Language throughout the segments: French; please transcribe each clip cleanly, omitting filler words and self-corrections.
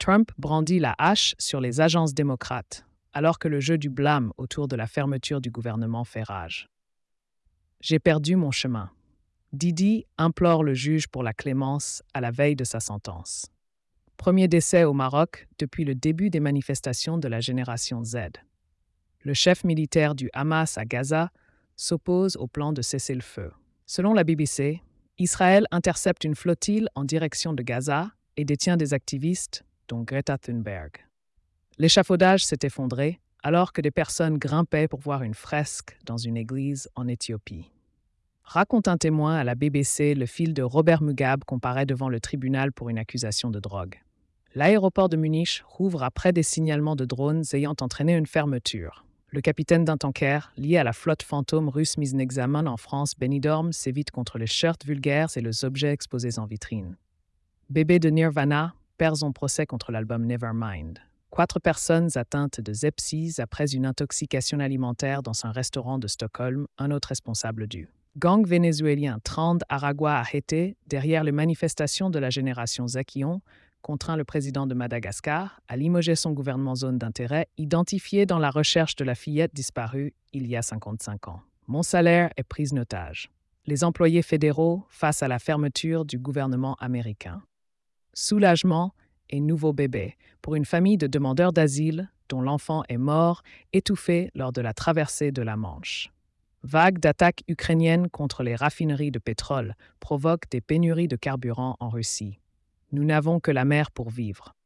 Trump brandit la hache sur les agences démocrates, alors que le jeu du blâme autour de la fermeture du gouvernement fait rage. J'ai perdu mon chemin. Didi implore le juge pour la clémence à la veille de sa sentence. Premier décès au Maroc depuis le début des manifestations de la génération Z. Le chef militaire du Hamas à Gaza s'oppose au plan de cessez-le-feu. Selon la BBC, Israël intercepte une flottille en direction de Gaza et détient des activistes, dont Greta Thunberg. L'échafaudage s'est effondré alors que des personnes grimpaient pour voir une fresque dans une église en Éthiopie. Raconte un témoin à la BBC le fil de Robert Mugabe comparaît devant le tribunal pour une accusation de drogue. L'aéroport de Munich rouvre après des signalements de drones ayant entraîné une fermeture. Le capitaine d'un tanker, lié à la flotte fantôme russe mise en examen en France, Benidorm, s'évite contre les shirts vulgaires et les objets exposés en vitrine. Bébé de Nirvana perd son procès contre l'album Nevermind. 4 personnes atteintes de sepsis après une intoxication alimentaire dans un restaurant de Stockholm, un autre responsable du gang vénézuélien Trend Aragua Arrêté, derrière les manifestations de la génération Zakion, contraint le président de Madagascar à limoger son gouvernement zone d'intérêt identifié dans la recherche de la fillette disparue il y a 55 ans. Mon salaire est pris en otage. Les employés fédéraux face à la fermeture du gouvernement américain. Soulagement et nouveau bébé pour une famille de demandeurs d'asile dont l'enfant est mort, étouffé lors de la traversée de la Manche. Vague d'attaques ukrainiennes contre les raffineries de pétrole provoque des pénuries de carburant en Russie. Nous n'avons que la mer pour vivre.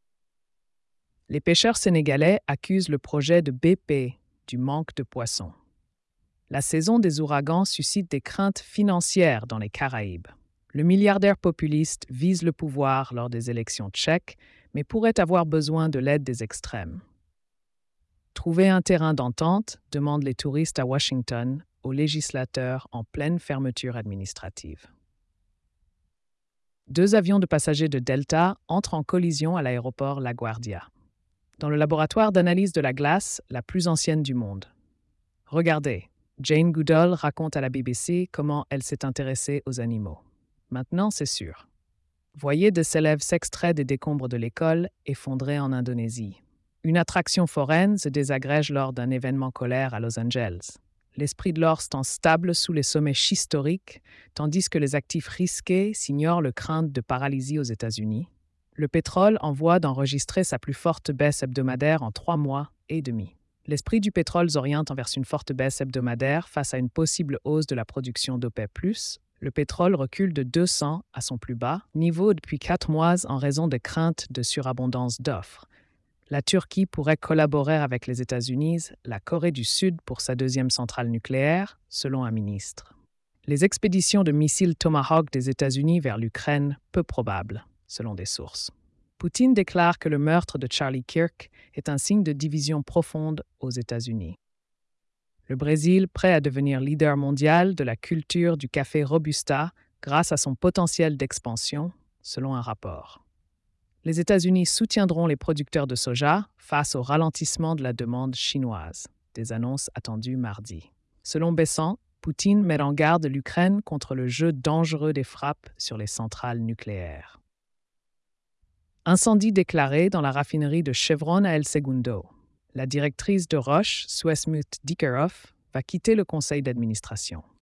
Les pêcheurs sénégalais accusent le projet de BP du manque de poissons. La saison des ouragans suscite des craintes financières dans les Caraïbes. Le milliardaire populiste vise le pouvoir lors des élections tchèques, mais pourrait avoir besoin de l'aide des extrêmes. Trouver un terrain d'entente, demandent les touristes à Washington aux législateurs en pleine fermeture administrative. 2 avions de passagers de Delta entrent en collision à l'aéroport LaGuardia, dans le laboratoire d'analyse de la glace la plus ancienne du monde. Regardez, Jane Goodall raconte à la BBC comment elle s'est intéressée aux animaux. Maintenant, c'est sûr. Voyez des élèves s'extraient des décombres de l'école effondrés en Indonésie. Une attraction foraine se désagrège lors d'un événement scolaire à Los Angeles. L'esprit de l'or stand stable sous les sommets schisturiques, tandis que les actifs risqués s'ignorent le crainte de paralysie aux États-Unis. Le pétrole en voie d'enregistrer sa plus forte baisse hebdomadaire en 3 mois et demi. L'esprit du pétrole s'oriente vers une forte baisse hebdomadaire face à une possible hausse de la production d'OPEP+. Le pétrole recule de 200 à son plus bas niveau depuis 4 mois en raison des craintes de surabondance d'offres. La Turquie pourrait collaborer avec les États-Unis, la Corée du Sud pour sa 2e centrale nucléaire, selon un ministre. Les expéditions de missiles Tomahawk des États-Unis vers l'Ukraine, peu probables, selon des sources. Poutine déclare que le meurtre de Charlie Kirk est un signe de division profonde aux États-Unis. Le Brésil, prêt à devenir leader mondial de la culture du café Robusta grâce à son potentiel d'expansion, selon un rapport. Les États-Unis soutiendront les producteurs de soja face au ralentissement de la demande chinoise, des annonces attendues mardi. Selon Besant, Poutine met en garde l'Ukraine contre le jeu dangereux des frappes sur les centrales nucléaires. Incendie déclaré dans la raffinerie de Chevron à El Segundo. La directrice de Roche, Suesmut Dickerhoff, va quitter le conseil d'administration.